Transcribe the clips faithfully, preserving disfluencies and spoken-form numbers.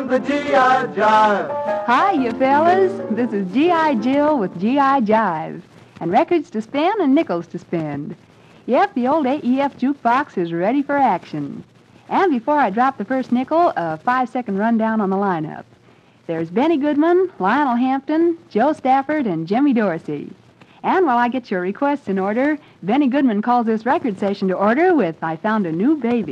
the G I. Jive. Hi, you fellas. This is G I. Jill with G I. Jive. And records to spin and nickels to spend. Yep, the old A E F jukebox is ready for action. And before I drop the first nickel, a five-second rundown on the lineup. There's Benny Goodman, Lionel Hampton, Joe Stafford, and Jimmy Dorsey. And while I get your requests in order, Benny Goodman calls this record session to order with I Found a New Baby.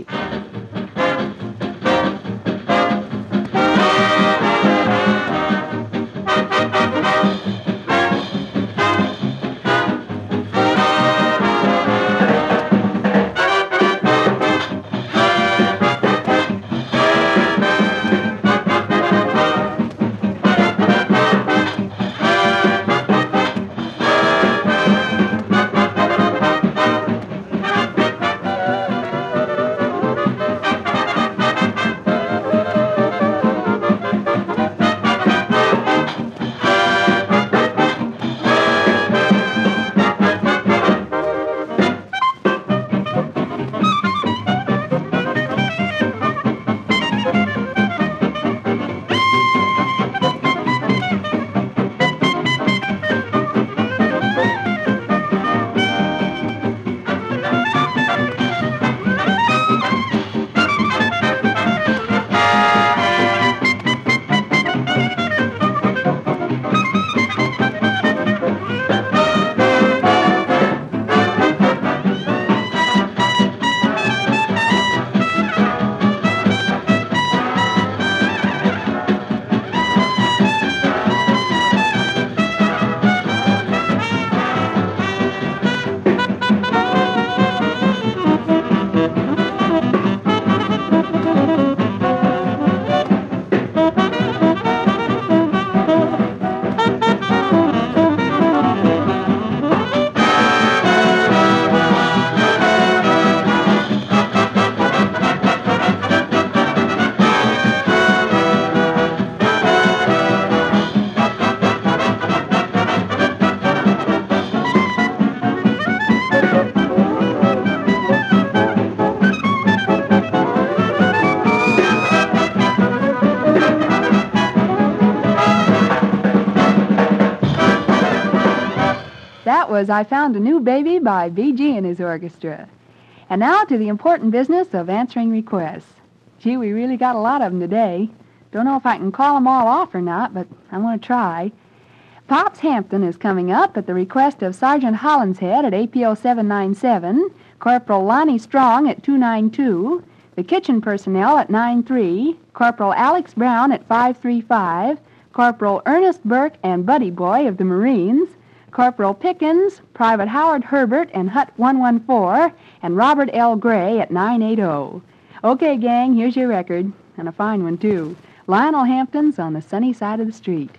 That was I Found a New Baby by B G and his orchestra. And now to the important business of answering requests. Gee, we really got a lot of them today. Don't know if I can call them all off or not, but I'm going to try. Pops Hampton is coming up at the request of Sergeant Hollinshead at A P O seven nine seven, Corporal Lonnie Strong at two nine two, the kitchen personnel at nine three, Corporal Alex Brown at five three five, Corporal Ernest Burke and Buddy Boy of the Marines, Corporal Pickens, Private Howard Herbert and Hut one one four, and Robert L. Gray at nine eighty. Okay, gang, here's your record, and a fine one, too. Lionel Hampton's On the Sunny Side of the Street.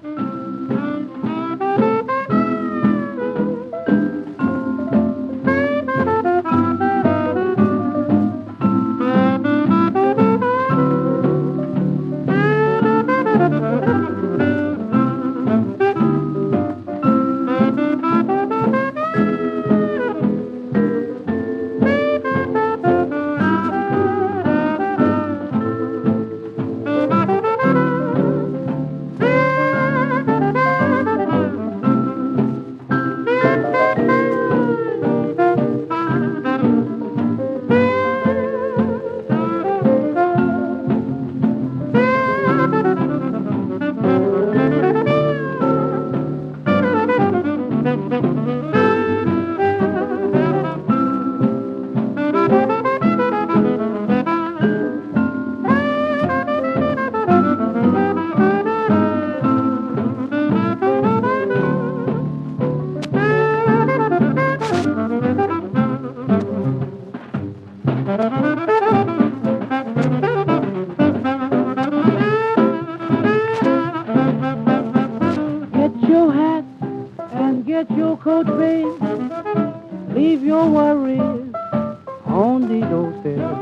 Get your coat, babe. Leave your worries on the doorstep.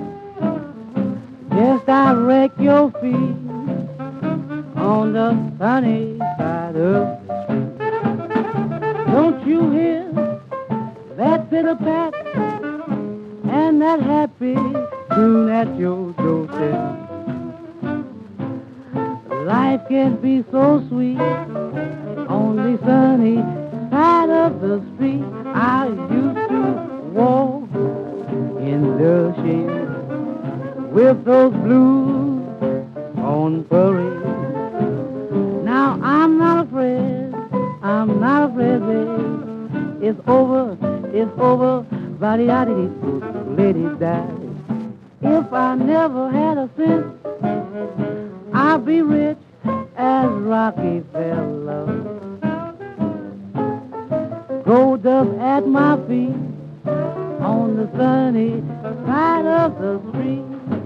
Just direct your feet on the sunny side of the street. Don't you hear that pitter-pat and that happy tune at your doorstep? can be so sweet on the sunny side of the street. I used to walk in the shade with those blues on parade. Now I'm not afraid, I'm not afraid, babe. It's over, it's over, body-yaddy, lady died. If I never had a cent, I'd be rich as Rockefeller. Gold dust at my feet on the sunny side of the street.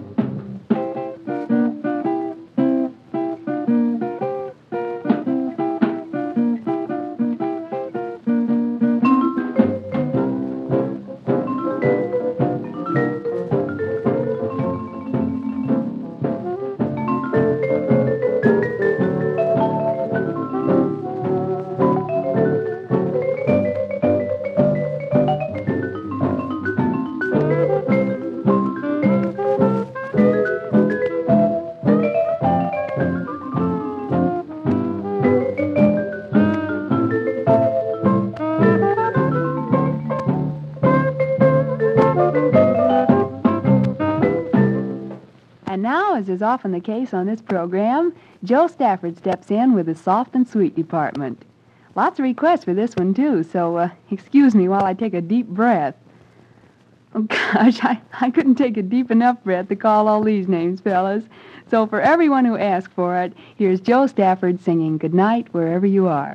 And now, as is often the case on this program, Joe Stafford steps in with his soft and sweet department. Lots of requests for this one, too, so uh, excuse me while I take a deep breath. Oh, gosh, I, I couldn't take a deep enough breath to call all these names, fellas. So for everyone who asked for it, here's Joe Stafford singing Good Night Wherever You Are.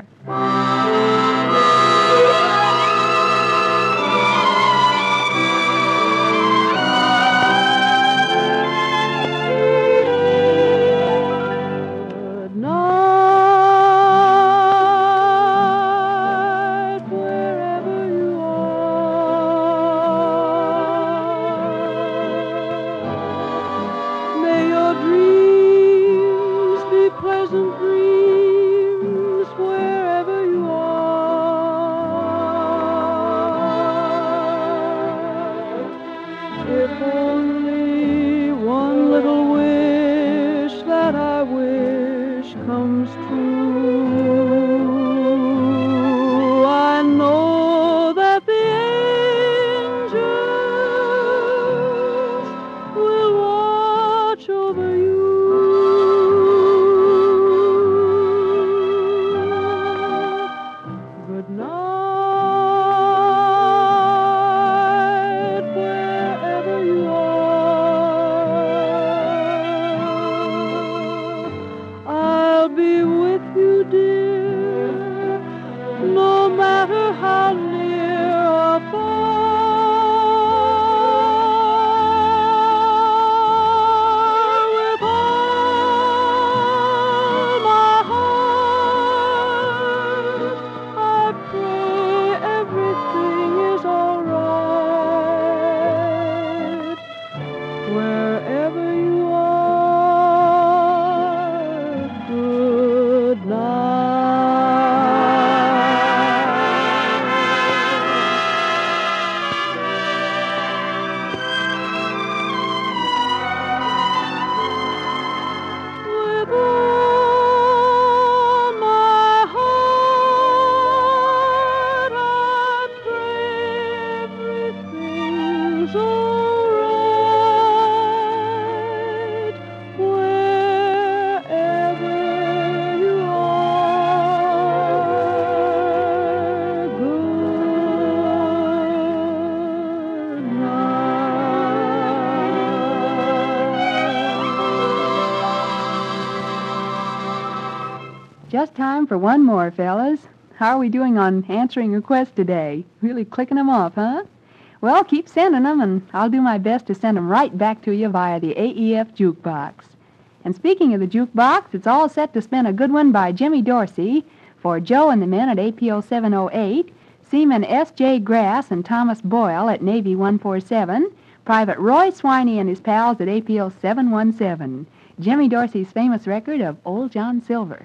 Just time for one more, fellas. How are we doing on answering requests today? Really clicking them off, huh? Well, keep sending them, and I'll do my best to send them right back to you via the A E F Jukebox. And speaking of the jukebox, it's all set to spin a good one by Jimmy Dorsey for Joe and the men at A P O seven oh eight, Seaman S J Grass and Thomas Boyle at Navy one forty-seven, Private Roy Swiney and his pals at A P O seven one seven. Jimmy Dorsey's famous record of Old John Silver.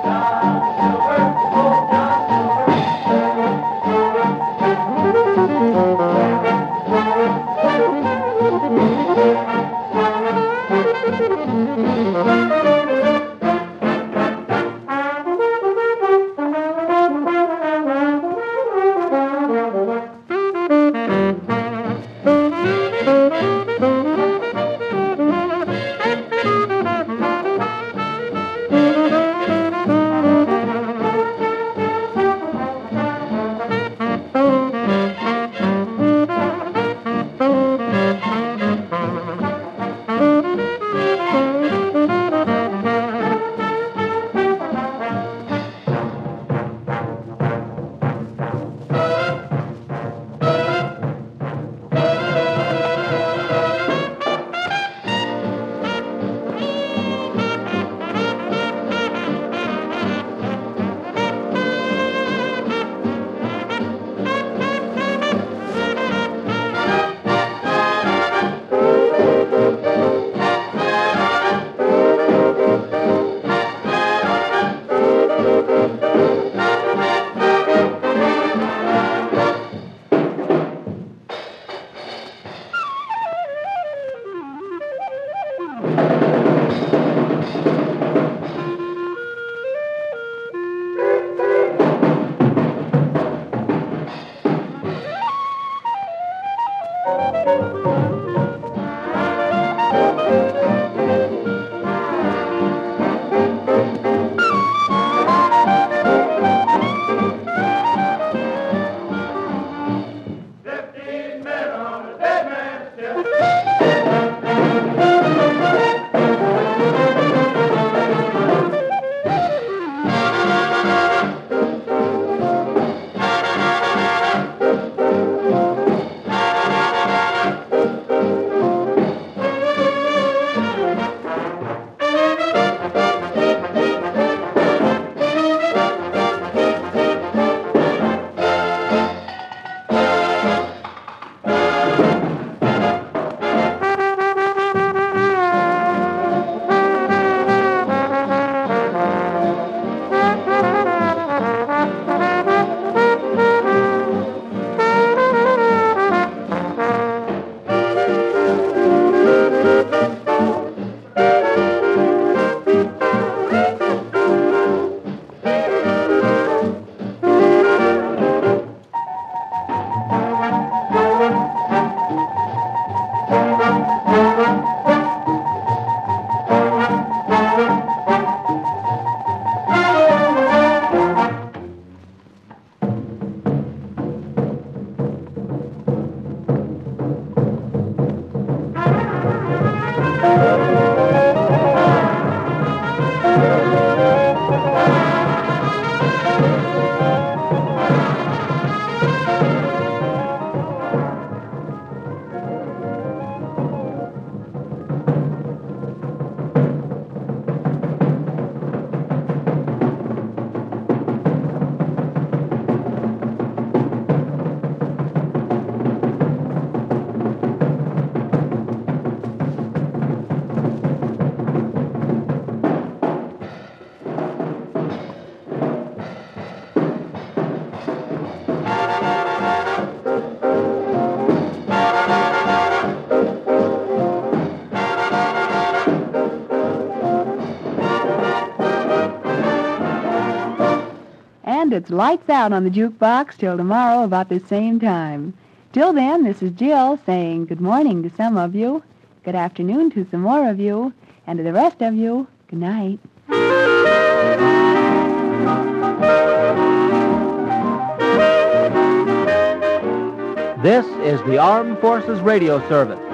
Silver, it's lights out on the jukebox till tomorrow about the same time. Till then, this is Jill saying good morning to some of you, good afternoon to some more of you, and to the rest of you, good night. This is the Armed Forces Radio Service.